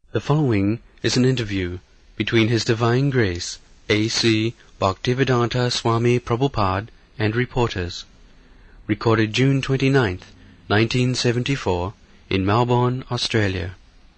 The following is an interview between His Divine Grace A.C. Bhaktivedanta Swami Prabhupada and reporters, recorded June 29th, 1974, in Melbourne, Australia.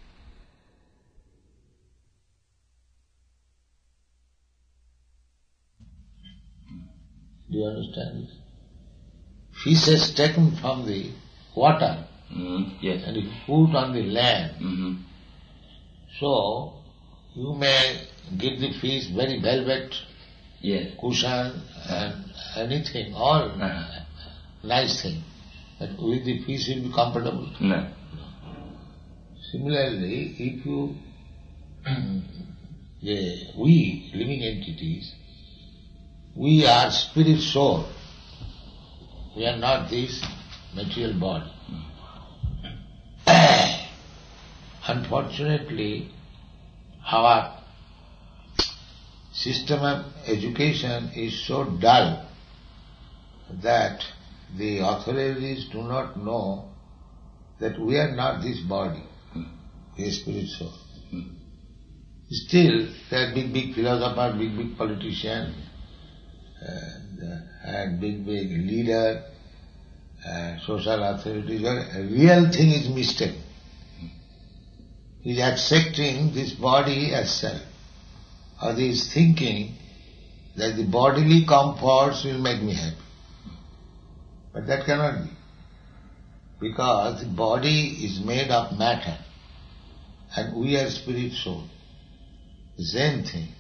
Do you understand this? Fish is taken from the water Yes. and is put on the land. Mm-hmm. So, you may give the fish very velvet Yes. cushion and anything, all Uh-huh. nice thing. But will the fish will be comfortable? No. Similarly, if you, we living entities, we are spirit soul. We are not this material body. Unfortunately, our system of education is so dull that the authorities do not know that we are not this body, we are spirit soul. Still, there are big philosophers, big politicians, and big leader, social authorities. A real thing is mistaken. He is accepting this body as self, or he is thinking that the bodily comforts will make me happy. But that cannot be, because the body is made of matter and we are spirit soul. The same thing.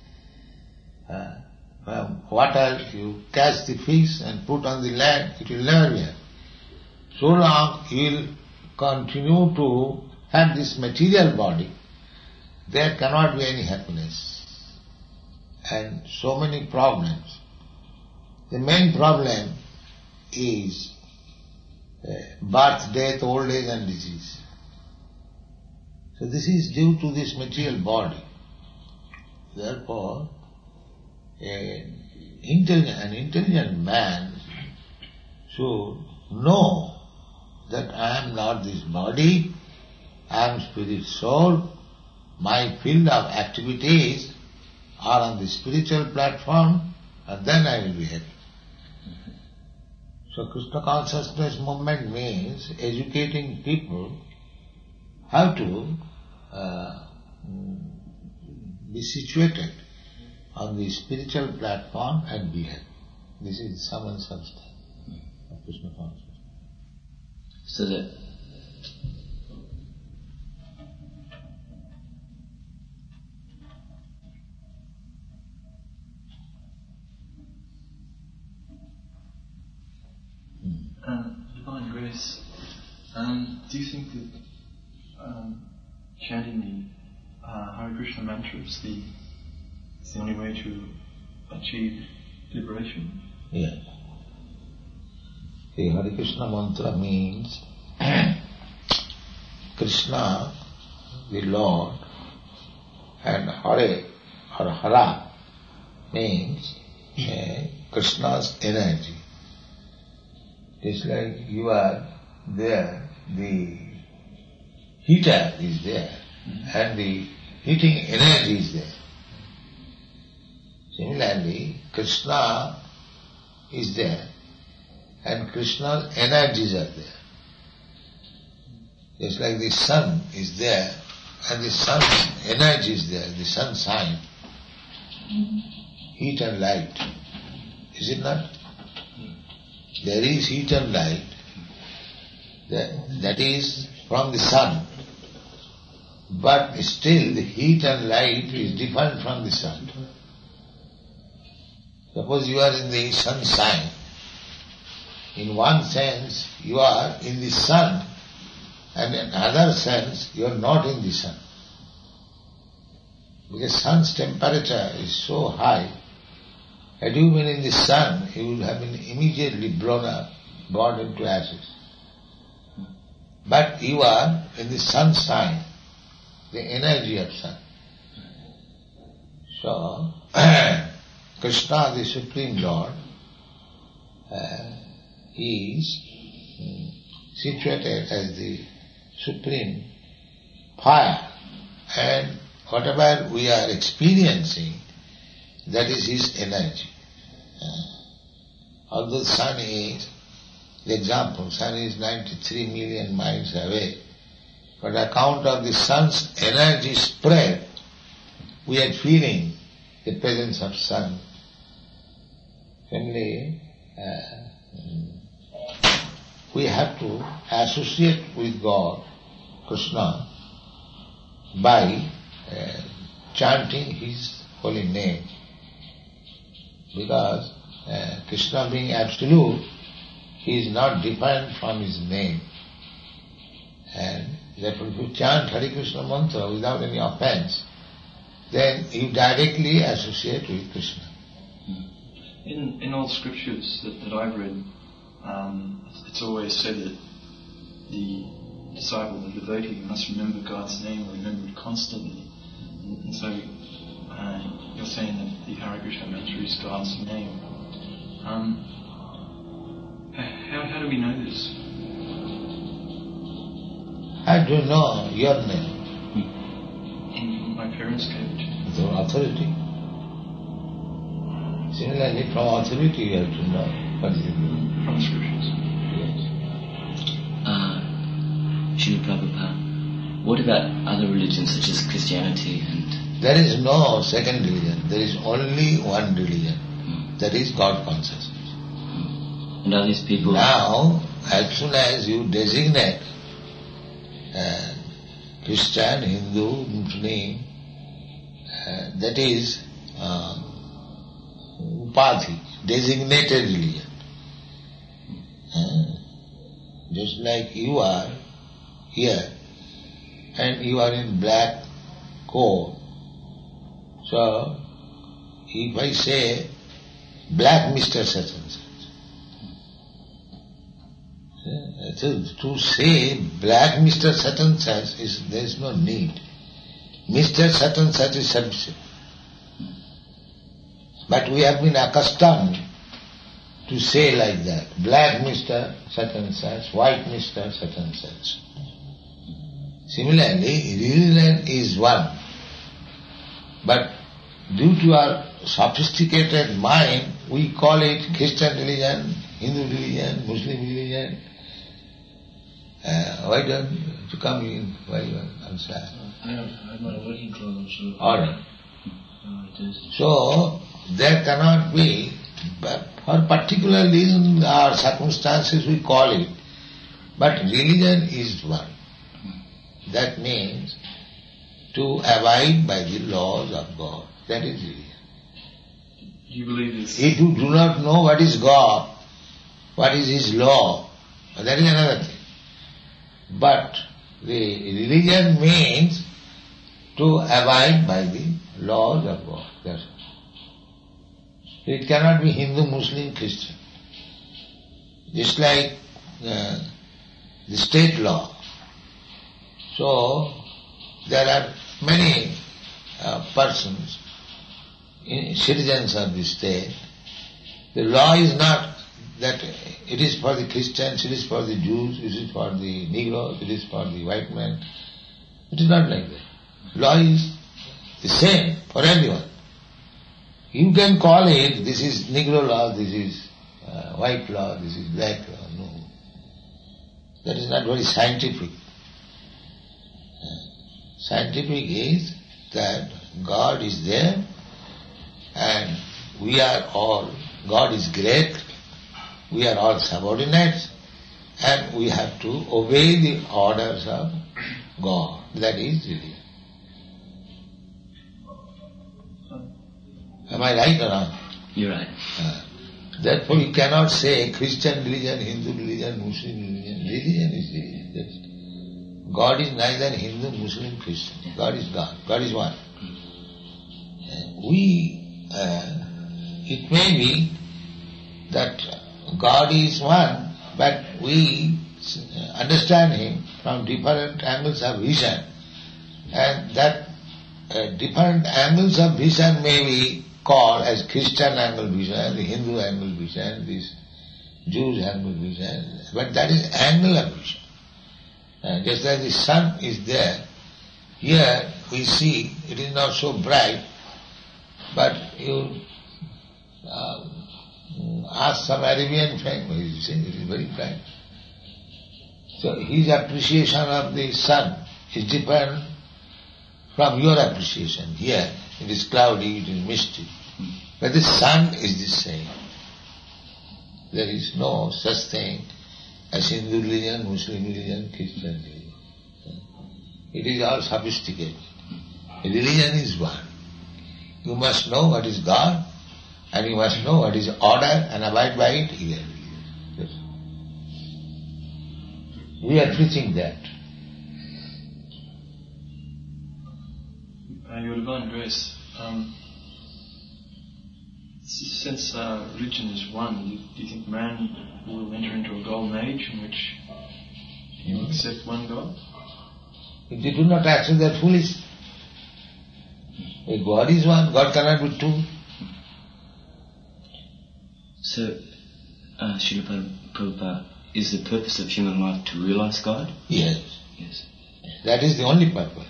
From water you catch the fish and put on the land, it will never be happy. So long you will continue to have this material body, there cannot be any happiness. And so many problems. The main problem is birth, death, old age and disease. So this is due to this material body. Therefore, an intelligent man should know that I am not this body, I am spirit soul, my field of activities are on the spiritual platform, and then I will be happy. So Krishna consciousness movement means educating people how to be situated on the spiritual platform and be happy. This is the sum and substance of Krishna consciousness. So that Divine Grace, do you think that chanting the Hare Krishna mantra is the only way to achieve liberation? Yes. The Hare Krishna mantra means Krishna, the Lord, and Hare or Hara means Krishna's energy. It's like you are there, the heater is there, and the heating energy is there. Similarly, Krishna is there, and Krishna's energies are there. Just like the sun is there, and the sun's energy is there, the sunshine, heat and light. Is it not? There is heat and light, that is from the sun, but still the heat and light is different from the sun. Suppose you are in the sunshine, in one sense you are in the sun, and in another sense you are not in the sun. Because sun's temperature is so high, had you been in the sun, you would have been immediately blown up, burned into ashes. But you are in the sunshine, the energy of sun. So, Krishna, the Supreme Lord, is situated as the supreme fire And whatever we are experiencing, that is his energy. Although sun is, the example, sun is 93 million miles away, but on account of the sun's energy spread, we are feeling the presence of sun. Finally, we have to associate with God, Krishna, by chanting his holy name. Because Krishna being absolute, he is not different from his name. And therefore if you chant Hare Krishna mantra without any offense, then you directly associate with Krishna. In all scriptures that I've read, it's always said that the disciple, the devotee, must remember God's name or remember it constantly. And so you're saying that the Hare Krishna mantra is God's name. How do we know this? How do you know your name? My parents gave it to me. Through authority. Similarly, from authority you have to know what is it. From the scriptures. Yes. Srila Prabhupada, what about other religions such as Christianity and... There is no second religion. There is only one religion. That is God consciousness. And are these people... Now, as soon as you designate Christian, Hindu, Muslim, that is upadhi, designated religion. Just like you are here and you are in black coat. So, if I say black Mr. such and such, to say black Mr. such and such, there is no need. Mr. such and such is sufficient. But we have been accustomed to say like that, black Mr. such and such, white Mr. such and such. Similarly, religion is one. But due to our sophisticated mind, we call it Christian religion, Hindu religion, Muslim religion. Why don't you come in? Why you are outside? I'm not working clothes, so... Alright. So, there cannot be, but for particular reason or circumstances we call it, but religion is one. That means to abide by the laws of God. That is religion. Do you believe this? If you do not know what is God, what is His law, that is another thing. But the religion means to abide by the laws of God. That's all. It cannot be Hindu, Muslim, Christian. Just like the state law. So, there are many persons, citizens of the state. The law is not that it is for the Christians, it is for the Jews, it is for the Negroes, it is for the white man. It is not like that. Law is the same for everyone. You can call it, this is Negro law, this is white law, this is black law. No. That is not very scientific. Scientific is that God is there and we are all, God is great, we are all subordinates and we have to obey the orders of God. That is religion. Am I right or not? You're right. Therefore you cannot say Christian religion, Hindu religion, Muslim religion. Religion is religion. That's God is neither Hindu, Muslim, Christian. God is God. God is one. It may be that God is one, but we understand Him from different angles of vision. And that different angles of vision may be called as Christian angle vision, the Hindu angle vision, this Jews angle vision. But that is angle of vision. Just as the sun is there, here we see, it is not so bright, but you ask some Arabian friend, he will say it is very bright. So his appreciation of the sun is different from your appreciation. Here it is cloudy, it is misty. But the sun is the same. There is no such thing as Hindu religion, Muslim religion, Christian religion. It is all sophisticated. Religion is one. You must know what is God, and you must know what is order and abide by it. You are religion. We are preaching that. Your Divine Grace, since religion is one, do you think man will enter into a golden age in which he will accept one God? If they do not accept, they are foolish. If God is one, God cannot be two. So, Srila Prabhupada, is the purpose of human life to realize God? Yes. Yes. That is the only purpose.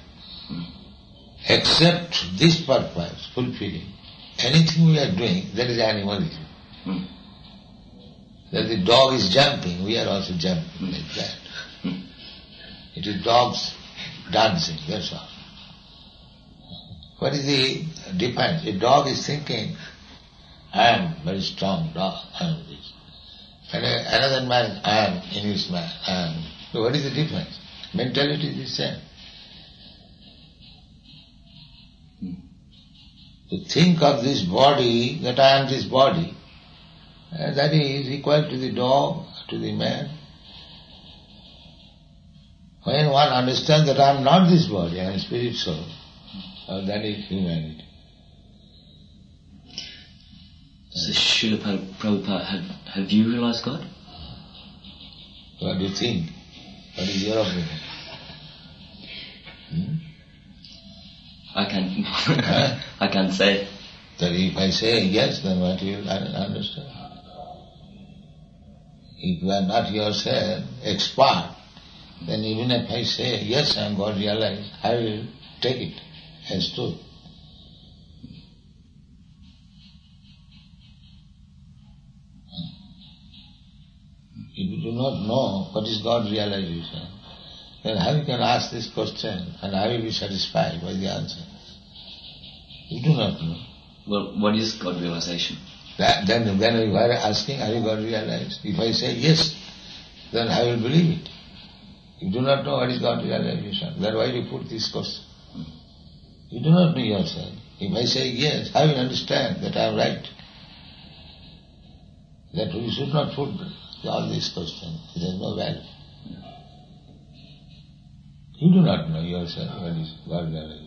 Except this purpose, fulfilling, anything we are doing, that is animalism. That the dog is jumping, we are also jumping like that. It is dogs dancing, that's all. What is the difference? A dog is thinking, I am very strong dog, I am this. And another man, I am English man, I am. So what is the difference? Mentality is the same. To think of this body, that I am this body, that is equal to the dog, to the man. When one understands that I am not this body, I am spirit soul, that is humanity. So, Srila Prabhupada, have you realized God? What do you think? What is your opinion? I can't say. That if I say yes, then what you will understand? If you are not yourself expert, then even if I say yes, I am God realized, I will take it as truth. If you do not know what is God realization, then how you can ask this question and how you will be satisfied by the answer? You do not know. Well, what is God realization? Then when you are asking, are you God realized? If I say yes, then I will believe it. You do not know what is God realization. Then why do you put this question? You do not know yourself. If I say yes, I will understand that I am right. That we should not put all these questions. There is no value. You do not know yourself what is God realization.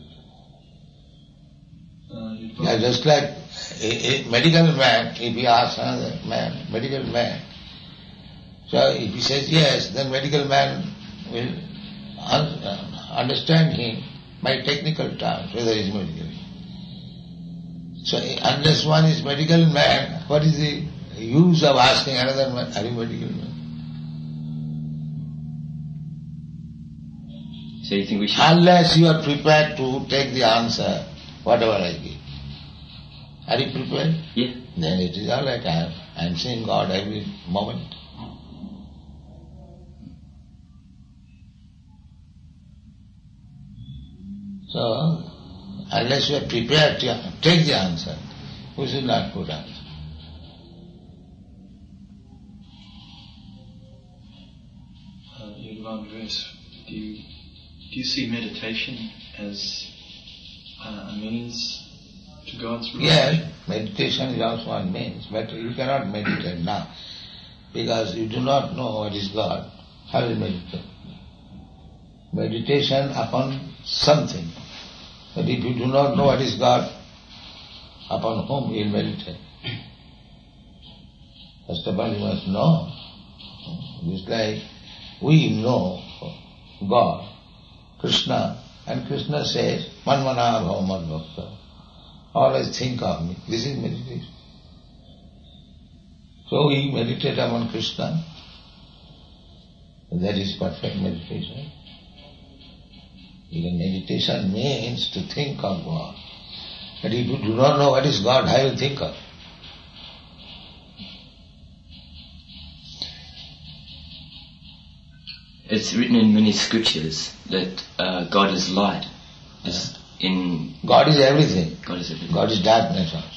Yeah, just like a medical man, if he asks another man, medical man, so if he says yes, then medical man will understand him by technical terms, whether he is medical. So unless one is medical man, what is the use of asking another man, are you medical man? So you think we should... Unless you are prepared to take the answer, whatever I give. Are you prepared? Yeah. Then it is all right. I am seeing God every moment. So, unless you are prepared to take the answer, we should not put answer. Your Divine Grace, do you see meditation as a means to God's revelation? Yes, meditation is also one means, but you cannot meditate now, because you do not know what is God. How will you meditate? Meditation upon something. But if you do not know what is God, upon whom you will meditate? First of all you must know. Just like we know God, Krishna, and Krishna says, Manmana bhava mad bhakta. Always think of me. This is meditation. So we meditate upon Krishna. That is perfect meditation. Even meditation means to think of God. But if you do not know what is God, how you think of? It's written in many scriptures that God is light. God is everything. God is everything. God is darkness also.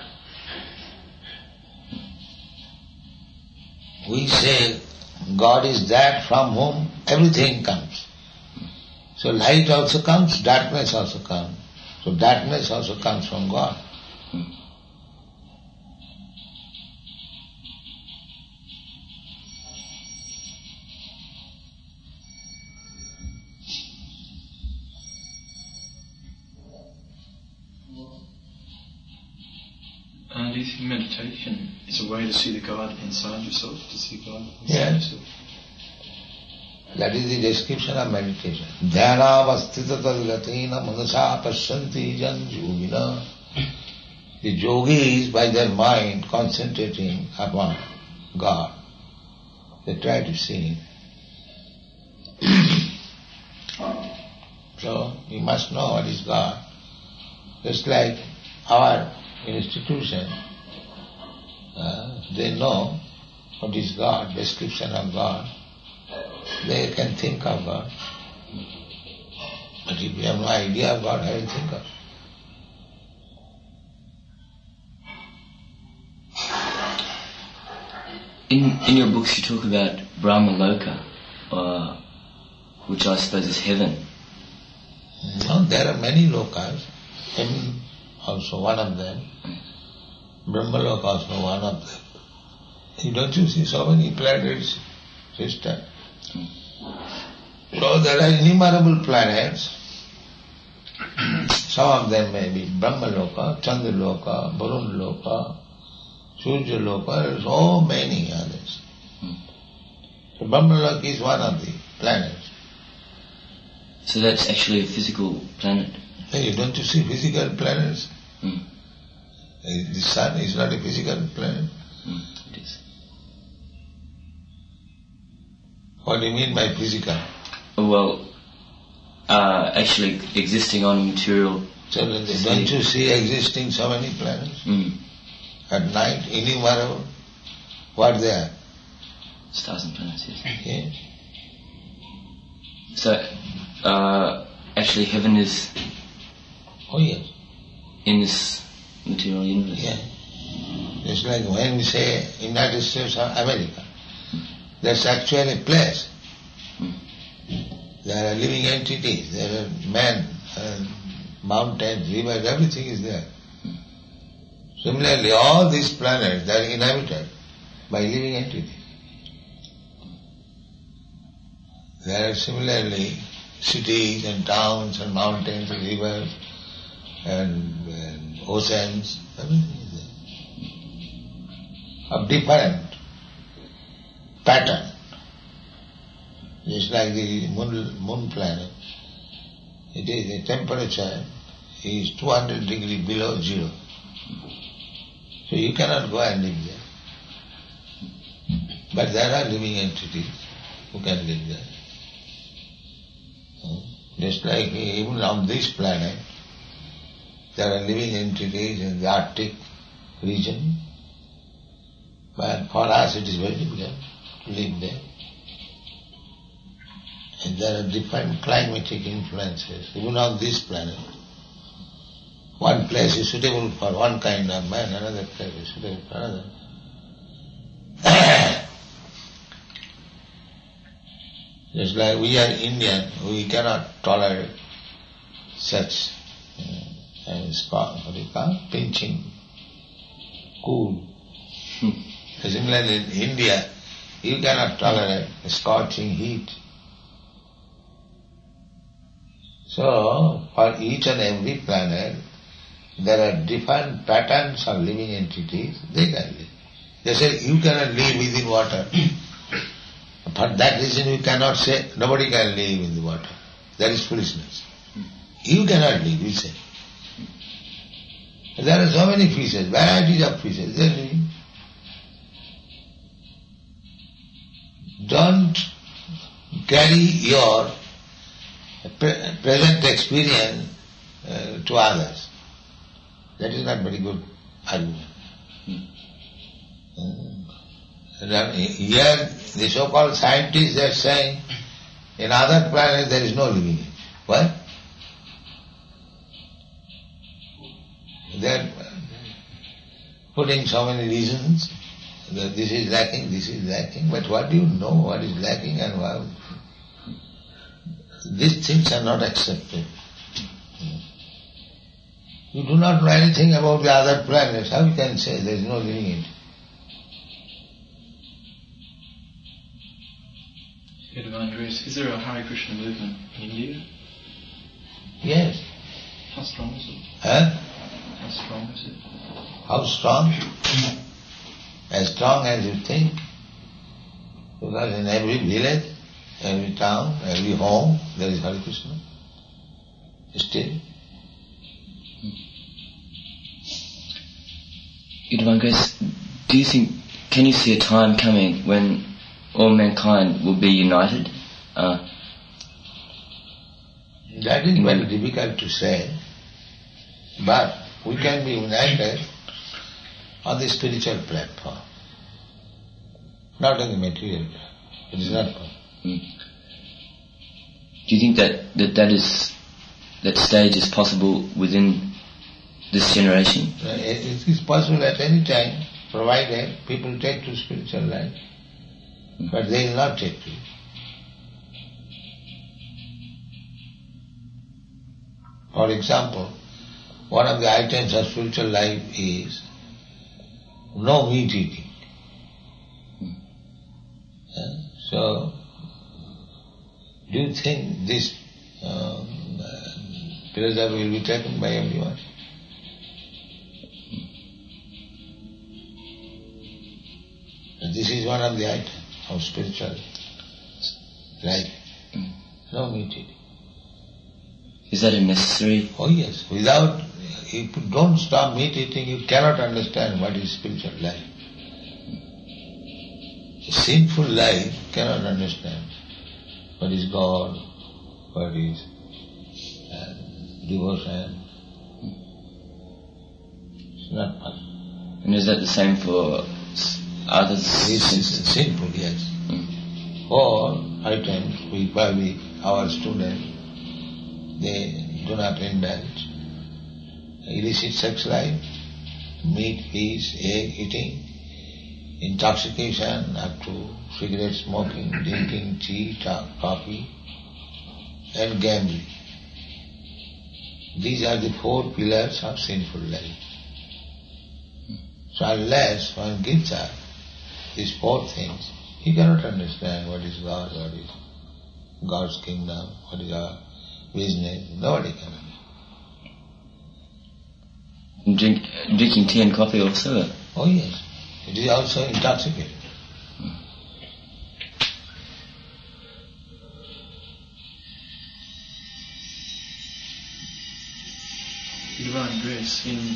We say God is that from whom everything comes. So light also comes, darkness also comes. So darkness also comes from God. And do you think meditation is a way to see the God inside yourself, to see God inside Yes. yourself? That is the description of meditation. Dhyanavastita tadgatina manasa pasyanti janjuvina. The yogis, by their mind, concentrating upon God, they try to see Him. So, you must know what is God. Just like our institution, they know what is God, description of God. They can think of God. But if you have no idea of God, how do you think of? In your books you talk about Brahma Loka, which I suppose is heaven. No, there are many lokas. Heaven also one of them. Brahma Loka also one of them. Don't you see so many planets, sister? So there are innumerable planets. Some of them may be Brahma Loka, Chandra Loka, Varun Loka, Surya Loka, so many others. So Brahma Loka is one of the planets. So that's actually a physical planet. Hey, don't you see physical planets? Mm. The sun is not a physical planet. It is. What do you mean by physical? Well, actually existing on a material. So don't you see existing so many planets? At night, innumerable. What they are? Stars and planets, yes. Yes. So, actually heaven is Oh yes. in this material universe. Yeah. It's like when we say United States of America, that's actually a place. There are living entities, there are men, mountains, rivers, everything is there. Similarly, all these planets, they are inhabited by living entities. There are similarly cities and towns and mountains and rivers and oceans, everything is there. Of different pattern. Just like the moon planet. It is the temperature is 200 degrees below zero. So you cannot go and live there. But there are living entities who can live there. Just like even on this planet, there are living entities in the Arctic region. But for us it is very difficult to live there. And there are different climatic influences, even on this planet. One place is suitable for one kind of man, another place is suitable for another. Just like we are Indian, we cannot tolerate such, pinching, cool. Similarly in India, you cannot tolerate scorching heat. So, for each and every planet, there are different patterns of living entities, they can live. They say, you cannot live within water. For that reason you cannot say, nobody can live in the water. That is foolishness. You cannot live, you say. There are so many fishes, varieties of fishes, they are living. Don't carry your present experience to others. That is not very good argument. Here the so-called scientists are saying in other planets there is no living entity. Why? They are putting so many reasons that this is lacking, but what do you know what is lacking and what? These things are not accepted. You do not know anything about the other planets, how you can say there is no living entity? Divine Grace, is there a Hare Krishna movement in India? Yes. How strong is it? Huh? How strong is it? How strong? As strong as you think. Because in every village, every town, every home, there is Hare Krishna. Still. Divine Grace, do you think, can you see a time coming when all mankind will be united? That is very difficult to say, but we can be united on the spiritual platform, not on the material platform. It is not possible. Do you think that stage is possible within this generation? It is possible at any time, provided people take to spiritual life. But they will not take to it. For example, one of the items of spiritual life is no meat eating. So, do you think this pleasure will be taken by everyone? This is one of the items of spiritual life. No meat eating. Is that a necessary? Oh yes. Without, if you don't stop meat eating, you cannot understand what is spiritual life. A sinful life cannot understand what is God, what is devotion. It's not possible. And is that the same for others? It's sinful, yes. All items our students, they do not indulge. Illicit sex life, meat, fish, egg eating, intoxication up to cigarette smoking, drinking tea, coffee, and gambling. These are the 4 pillars of sinful life. So unless one gives up these 4 things, he cannot understand what is God, what is God's kingdom, what is our business. Nobody can understand. Drinking tea and coffee also? Oh yes, it is also intoxicating. Divine Grace, in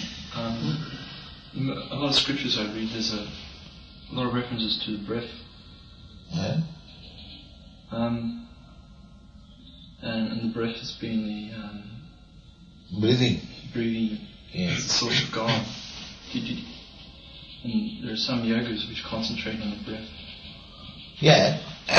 a lot of scriptures I read, there's a lot of references to the breath. Yeah? And the breath has been the Breathing. As the source of God. And there are some yogas which concentrate on the breath. Yeah.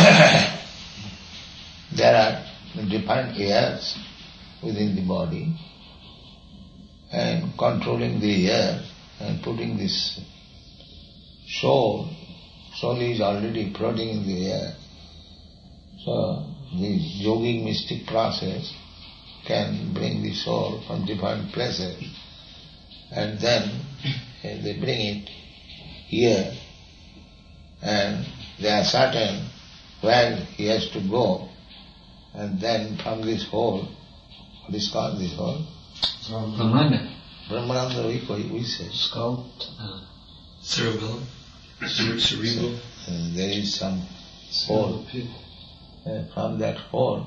There are different airs within the body, and controlling the air and putting this soul is already floating in the air. So the yogic mystic process can bring the soul from different places, and then they bring it here, and they are certain where he has to go, and then from this hole, what is called this hole? Brahmananda, we say. Skull. Cerebellum. Cerebral. There is some hole. From that hole,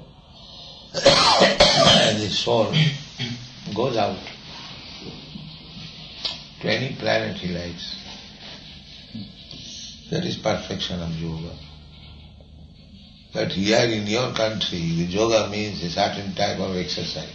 the soul goes out to any planet he likes. That is perfection of yoga. But here in your country, the yoga means a certain type of exercise.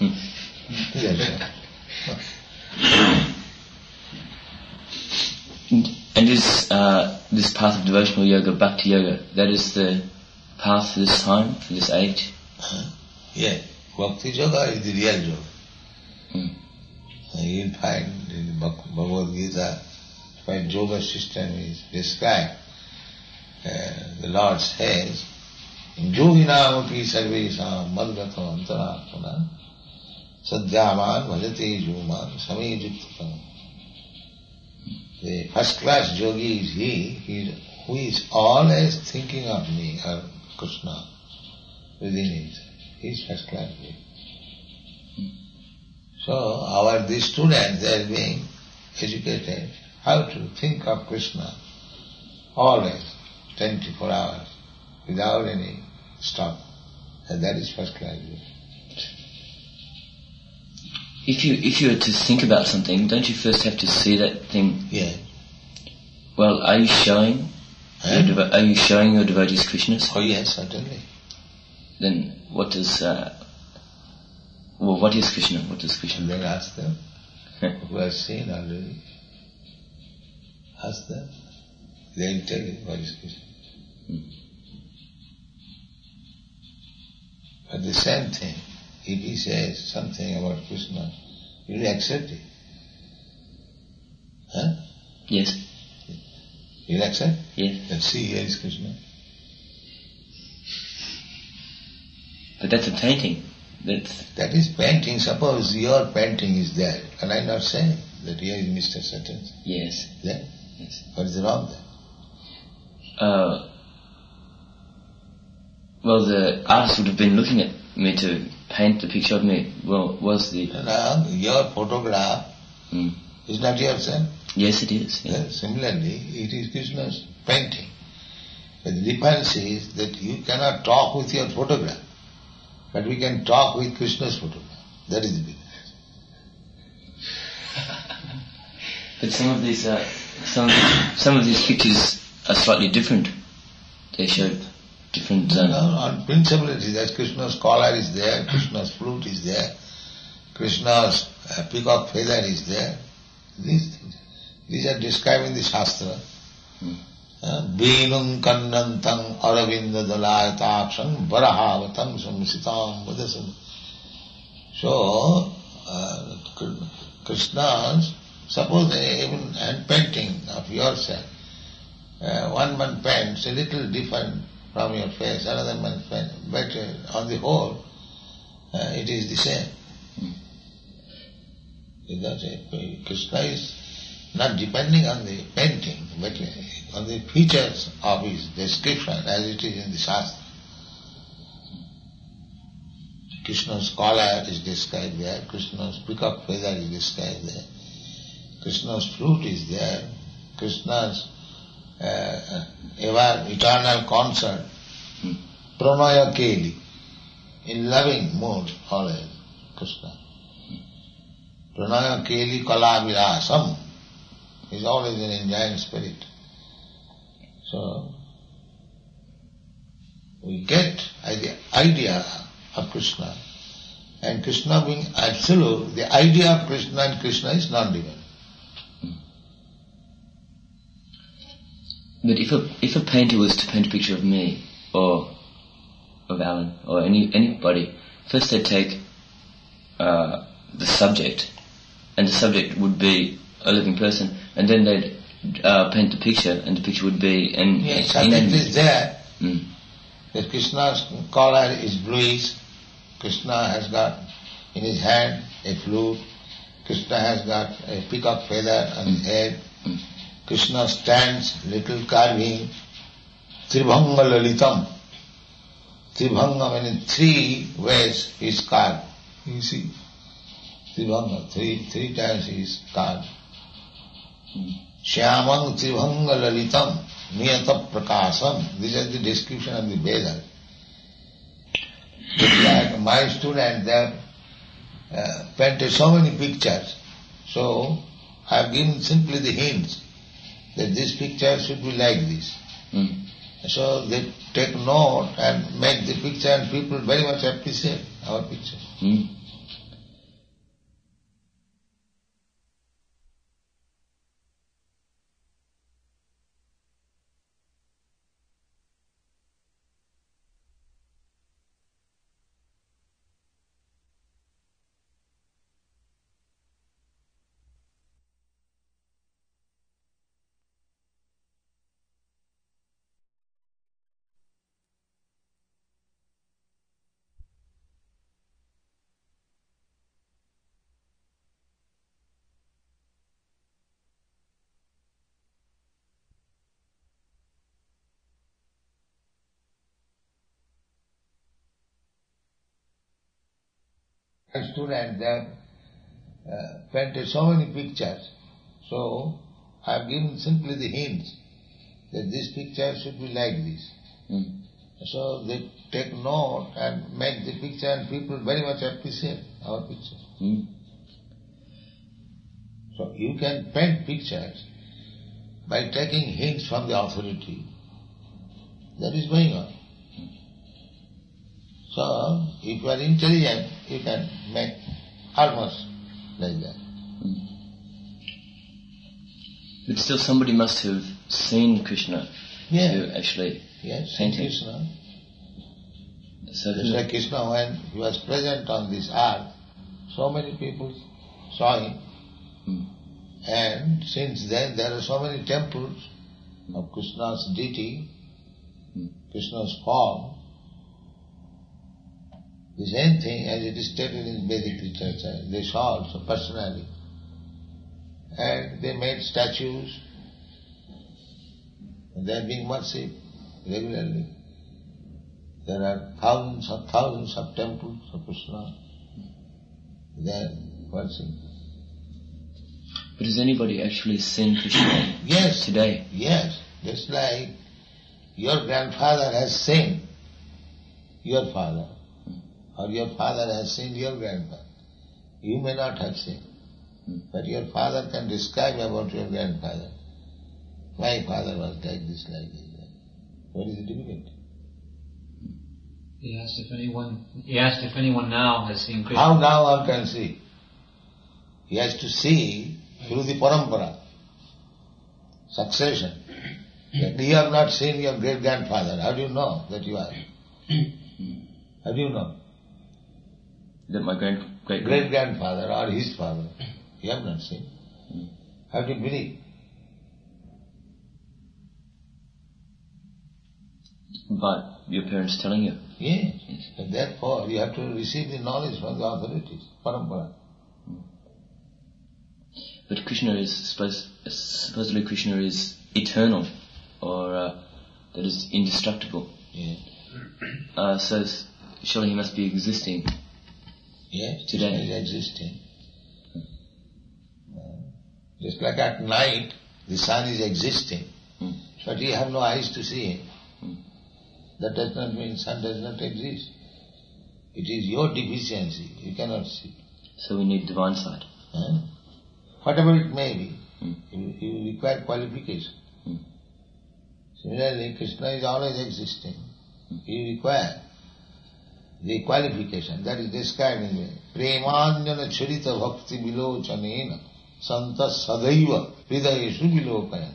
And is this path of devotional yoga, bhakti yoga, that is the path for this time, for this age? Yeah, bhakti yoga is the real yoga. You'll find in Bhagavad Gita, when yoga system is described, the Lord says, Yoginamapi sarvesam madgato antaratmana sadhyaman bhajate yuman same yuktam. The first class yogi is he who is always thinking of me or Krishna within himself. He is first class yogi. So these students, they are being educated how to think of Krishna always, 24 hours, without any stop. And that is first class yoga. If you were to think about something, don't you first have to see that thing? Yeah. Well, are you showing your devotees Krishna? Oh yes, certainly. Then what does what is Krishna? What does Krishna? And then ask them who have seen already. Ask them. They'll tell you what is Krishna. But the same thing, if he says something about Krishna, you will accept it. Huh? Yes. You will accept? Yes. Then see, here is Krishna. But that's a painting. That is painting. Suppose your painting is there. Can I not say that here is Mr. Satan? Yes. There? Yes. What is wrong there? Well, the artist would have been looking at me to paint the picture of me. Well, was the... Now, your photograph is not yourself. Yes, it is. Yeah. Similarly, it is Krishna's painting. But the difference is that you cannot talk with your photograph, but we can talk with Krishna's photograph. That is the difference. But some of these some of these pictures are slightly different. They show different. No, on principle it is that Krishna's collar is there, Krishna's flute is there, Krishna's peacock feather is there. These are described in the Shastra. Veenum kannantang aravinda dalayataksam varahavatam samsitam vadasam. So, Krishna's, suppose even hand painting of yourself, one paints a little different from your face, another one paints, but on the whole, it is the same. Because Krishna is not depending on the painting, but on the features of his description as it is in the Shastra. Krishna's collar is described there, Krishna's peacock feather is described there, Krishna's flute is there, Krishna's ever eternal concert, pranaya keli, in loving mood always, Krishna. Pranaya keli kala virasam, is always an enjoying spirit. So, we get the idea of Krishna, and Krishna being absolute, the idea of Krishna and Krishna is non-divine. But if a painter was to paint a picture of me, or of Alan, or anybody, first they'd take the subject, and the subject would be a living person, and then they'd paint the picture, and the picture would be an... Yes, subject is there. That Krishna's collar is bluish, Krishna has got in his hand a flute, Krishna has got a peacock feather on his head, Krishna stands, little carving, Tribhanga Lalitam. Tribhanga, meaning 3 ways he is carved. You see, Tribhanga, three times he is carved. Shyamang Tribhanga Lalitam, Niyata Prakasam. These are the description of the Vedas. Like my student, they have painted so many pictures, so I have given simply the hints that this picture should be like this. So they take note and make the picture, and people very much appreciate our picture. A student, they have painted so many pictures, so I have given simply the hints that this picture should be like this. So they take note and make the picture, and people very much appreciate our picture. So you can paint pictures by taking hints from the authority. That is going on. So if you are intelligent, you can make almost like that. But still somebody must have seen Krishna to actually paint him. Krishna. So Just like Krishna, when he was present on this earth, so many people saw him. And since then there are so many temples of Krishna's deity, Krishna's form. The same thing as it is stated in Vedic literature. They saw also personally. And they made statues. And they are being worshipped regularly. There are thousands of temples of Krishna. They are worshipped. But has anybody actually seen Krishna today? Yes. Just like your grandfather has seen your father, or your father has seen your grandfather. You may not have seen, but your father can describe about your grandfather. My father was like this, like this. What is the difficulty? He asked if anyone now has seen Krishna. How now one can see? He has to see through the parampara, succession. That you have not seen your great-grandfather. How do you know that you are? How do you know? That my great-grandfather or his father, you have not seen. How do you believe? But your parents telling you? Yes. And therefore you have to receive the knowledge from the authorities, parampara. But Krishna is supposedly Krishna is eternal, or that is indestructible. Yes. So surely he must be existing. Yes, today. He is existing. Just like at night, the sun is existing, but you have no eyes to see him. That does not mean sun does not exist. It is your deficiency. You cannot see. So we need divine sight. Whatever it may be, you require qualification. Similarly, Krishna is always existing. You require the qualification that is described in the Premanjana Charita Bhakti Vilochanena Santa Sadaiva Hridayeshu Vilokayan.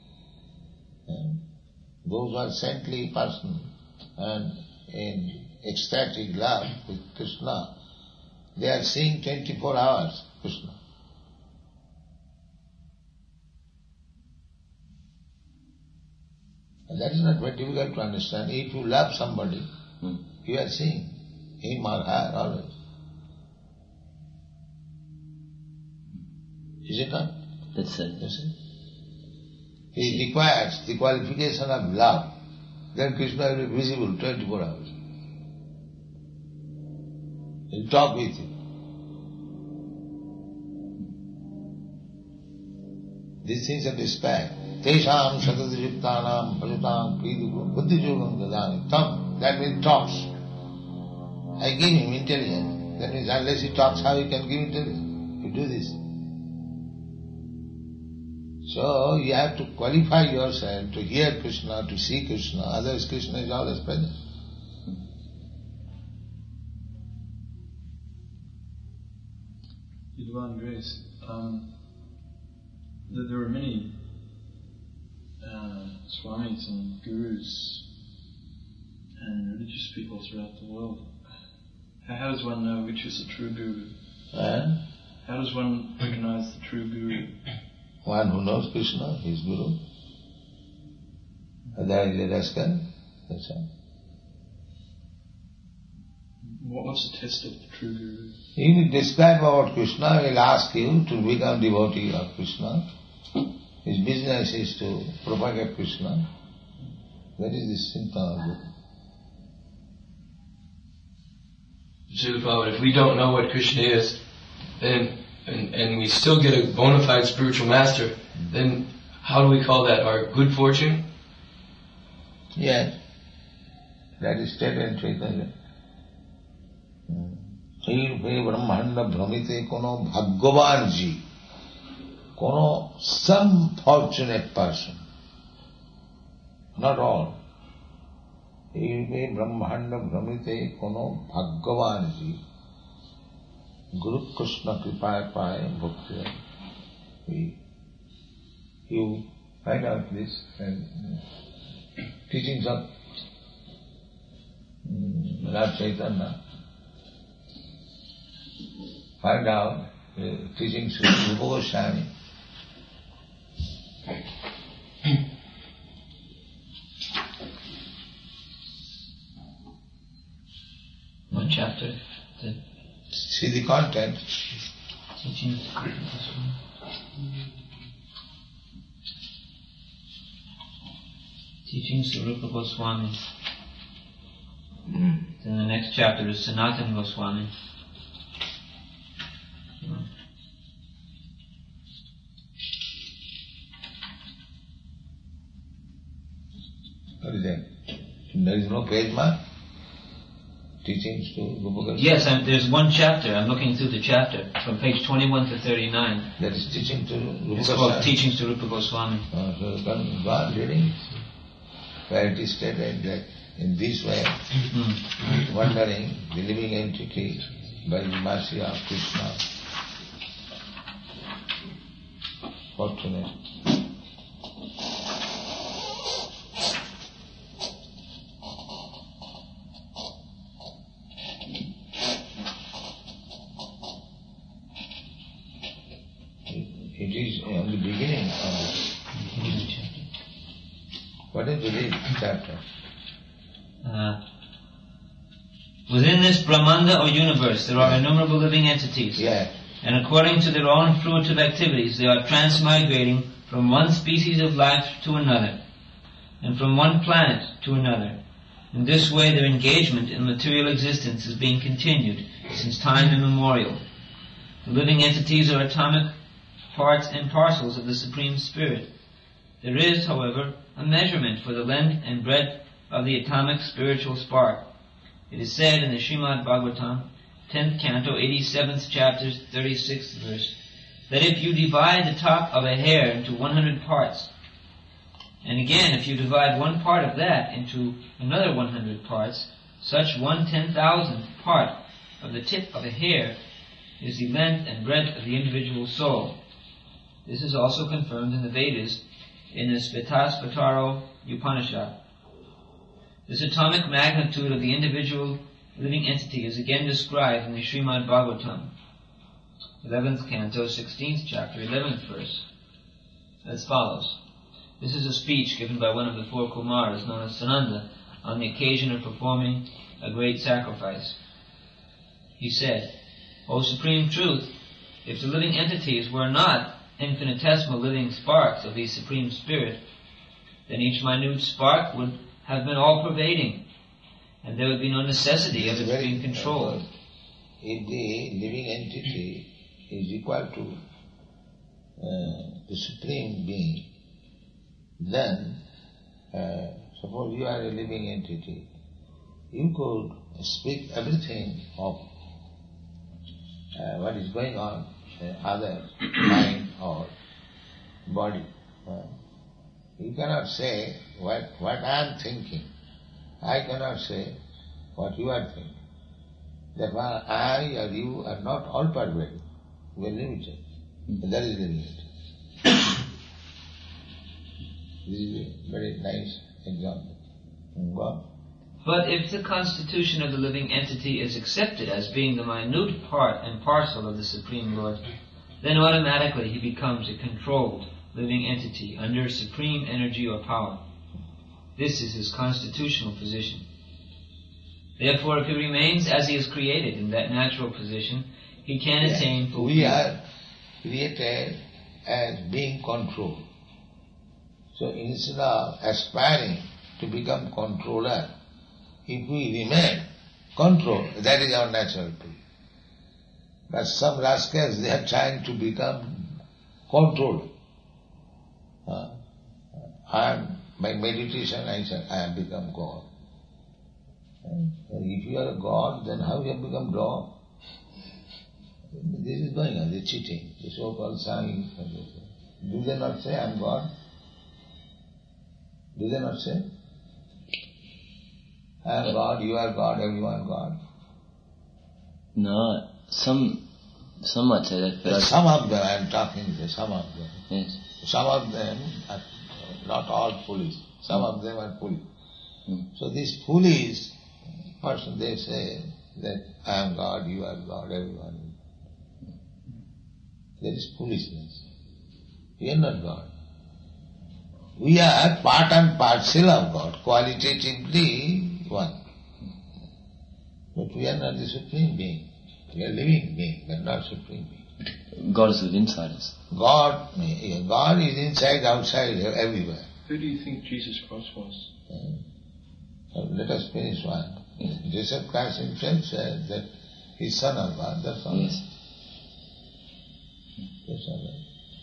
Those who are saintly person and in ecstatic love with Krishna, they are seeing 24 hours Krishna. And that is not very difficult to understand. If you love somebody, you are seeing him or her always. Is it not? That's it. Yes, sir. He requires the qualification of love. Then Krishna will be visible 24 hours. He'll talk with you. These things are described. Tesham satadriptanam pajutam kridikum buddhijogam dadani. Tam, that means talks. I give him intelligence. That means unless he talks, how he can give intelligence? You do this. So you have to qualify yourself to hear Krishna, to see Krishna, otherwise Krishna is always present. Your Divine Grace, there are many Swamis and Gurus and religious people throughout the world. How does one know which is a true Guru? How does one recognize the true Guru? One who knows Krishna, his Guru. Otherwise let us go. That's all. What's the test of the true Guru? He will describe about Krishna, he will ask you to become devotee of Krishna. His business is to propagate Krishna. That is the symptom of Guru. Srila Prabhupada, if we don't know what Krishna is, then and we still get a bona fide spiritual master, then how do we call that? Our good fortune? Yes. That is stated in Chaitanya. He Brahmanda Brahmite Kono Bhagavanji, Kono some fortunate person. Not all. He Brahmanda Brahmite Kono Bhagavanji, Guru Krishna Kripaya Paya Bhakti. You find out this and teachings of Lord Chaitanya. Find out teachings of Rupa Goswami. One chapter. See the content. Teachings of Rupa Goswami. Then the next chapter is Sanatana Goswami. What is that? There is no page mark? Teachings to Rupa Goswami? Yes, there's one chapter. I'm looking through the chapter from page 21 to 39. That is teaching to Rupa Goswami. It's called Teachings to Rupa Goswami. So go on reading. Where it is stated that in this way, wondering the living entity by the mercy of Krishna, fortunate. It is on the beginning of this. What is the read chapter? Within this Brahmanda or universe, there are innumerable living entities. Yeah. And according to their own fruitive activities, they are transmigrating from one species of life to another, and from one planet to another. In this way, their engagement in material existence is being continued since time immemorial. The living entities are atomic parts and parcels of the Supreme Spirit. There is, however, a measurement for the length and breadth of the atomic spiritual spark. It is said in the Srimad Bhagavatam, 10th canto, 87th chapter, 36th verse, that if you divide the top of a hair into 100 parts, and again if you divide one part of that into another 100 parts, such 1/10,000th part of the tip of a hair is the length and breadth of the individual soul. This is also confirmed in the Vedas in the Svetasvatara Upanishad. This atomic magnitude of the individual living entity is again described in the Srimad Bhagavatam, 11th canto, 16th chapter, 11th verse, as follows. This is a speech given by one of the four Kumaras, known as Sananda, on the occasion of performing a great sacrifice. He said, O Supreme Truth, if the living entities were not infinitesimal living sparks of the Supreme Spirit, then each minute spark would have been all-pervading, and there would be no necessity of it being controlled. If the living entity is equal to the Supreme Being, then suppose you are a living entity, you could speak everything of what is going on in other mind or body. You cannot say what I am thinking. I cannot say what you are thinking. Therefore, I or you are not all pervading. We are limited. That is the reality. This is a very nice example. Go. But if the constitution of the living entity is accepted as being the minute part and parcel of the Supreme Lord, then automatically he becomes a controlled living entity under supreme energy or power. This is his constitutional position. Therefore, if he remains as he is created in that natural position, he can attain full We are created as being controlled. So instead of aspiring to become controller, if we remain controlled, that is our natural position. But some rascals, they are trying to become controlled. By meditation, I said, I have become God. If you are a God, then how you have become dog? This is going on, the cheating, the so-called science. Do they not say, I am God? Do they not say? I am God, you are God, everyone God. No, some might say that, but some of them, I am talking to some of them. Yes. Some of them are not all foolish. Some of them are foolish. So this foolish person, they say that I am God, you are God, everyone. That is foolishness. We are not God. We are part and parcel of God, qualitatively one. But we are not the Supreme Being. We are living being, but not Supreme Being. God is within us. God is inside, outside, everywhere. Who do you think Jesus Christ was? So let us finish one. Jesus Christ himself said that he is Son of God, that's all. Yes. That's all.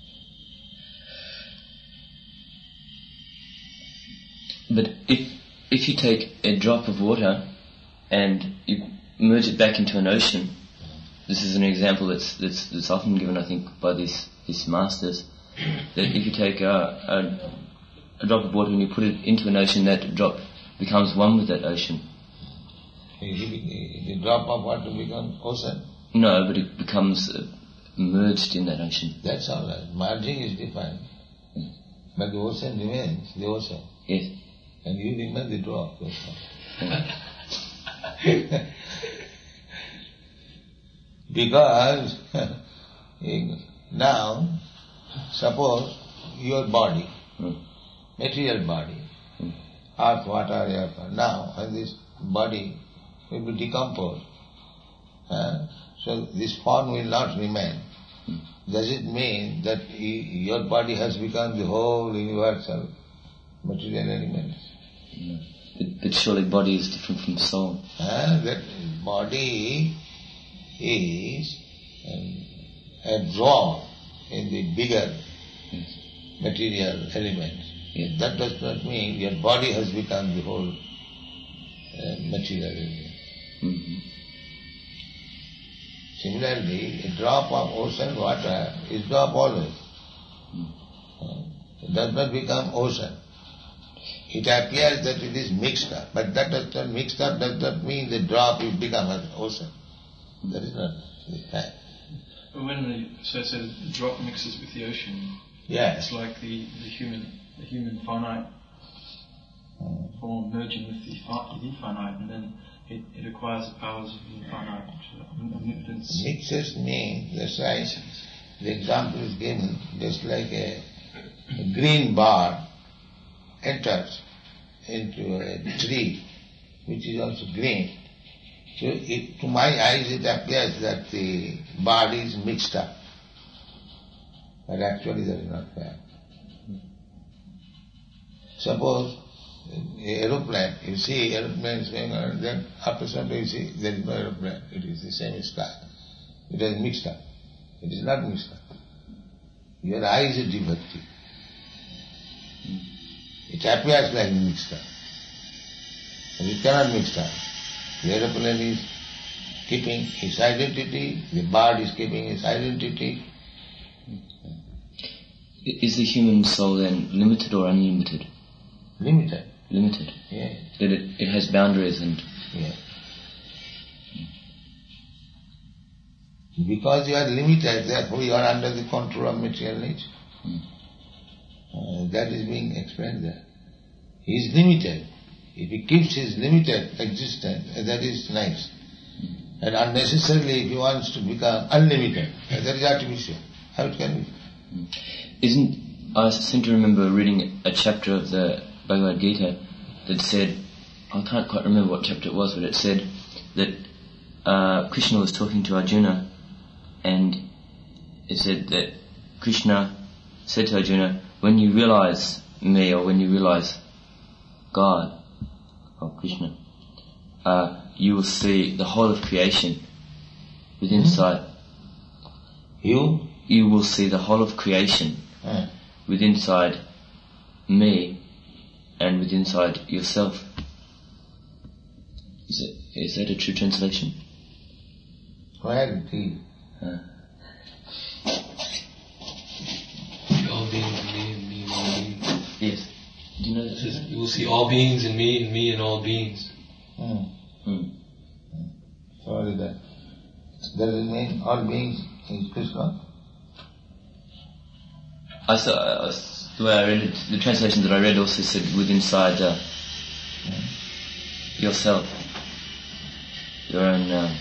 But if you take a drop of water and you merge it back into an ocean, this is an example that's often given, I think, by these masters, that if you take a drop of water and you put it into an ocean, that drop becomes one with that ocean. The drop of water becomes ocean? No, but it becomes merged in that ocean. That's all right. Merging is different. But the ocean remains the ocean. Yes. And you remain the drop. Because now, suppose your body, material body, earth, water, air, now when this body will be decomposed, so this form will not remain. Does it mean that your body has become the whole universal material element? No. But surely body is different from soul. That body is absorbed in the bigger material elements. Yes. That does not mean your body has become the whole material element. Mm-hmm. Similarly, a drop of ocean water is drop always. It does not become ocean. It appears that it is mixed up, but that does not mixed up does not mean the drop will become an ocean. That is not the fact. But when the drop mixes with the ocean, Yes. it's like the human finite form merging with the infinite, and then it acquires the powers of the infinite, omnipotence. Mixes mean, that's right. The example is given just like a green bar enters into a tree which is also green. So to my eyes it appears that the body is mixed up. But actually that is not fair. Suppose aeroplane, you see aeroplane is going on, then after some time you see there is no aeroplane, it is the same sky. It is mixed up. It is not mixed up. Your eyes are defective. It appears like mixed up. But it cannot mix up. The aeroplane is keeping its identity, the bird is keeping its identity. Is the human soul then limited or unlimited? Limited. Limited. Yes. That it has boundaries and... Yes. Because you are limited, therefore you are under the control of material nature. That is being explained there. He is limited. If he keeps his limited existence, that is nice. And unnecessarily if he wants to become unlimited, that is artificial. How it can be? I seem to remember reading a chapter of the Bhagavad Gita that said, I can't quite remember what chapter it was, but it said that Krishna was talking to Arjuna, and it said that Krishna said to Arjuna, when you realize me, or when you realize God, or Krishna, you will see the whole of creation within sight. You will see the whole of creation within inside me and within inside yourself. Is that a true translation? Where it is? All beings in me and me and all beings. Yes. Do you know that? It says, you will see all beings in me and all beings. So what is that? Does it mean all beings in Krishna? The way I read it, the translation that I read also said within inside yourself, your own.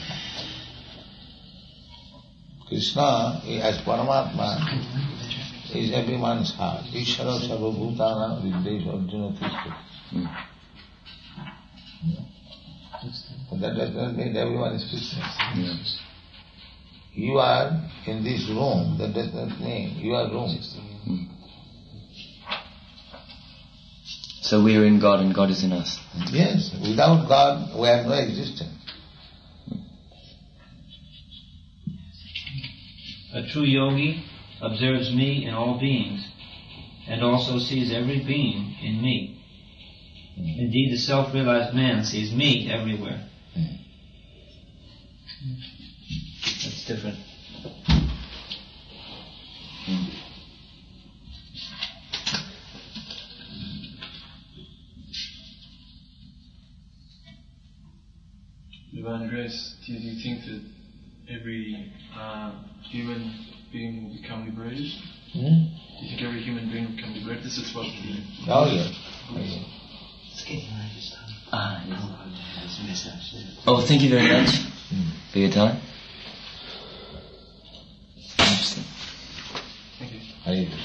Krishna, as Paramatma, is everyone's heart. Ishvara sarva bhutana viddesha arjuna Krishna. But that does not mean everyone is Krishna. You are in this room, that does not mean you are room. So we are in God and God is in us. Yes, without God we have no existence. A true yogi observes me in all beings, and also sees every being in me. Indeed, the self-realized man sees me everywhere. That's different. Divine Grace, do you think that every human being will become liberated? Do you think every human being will become liberated? This is what Oh yeah. Oh, thank you very much for your time. Interesting. Thank you. Hare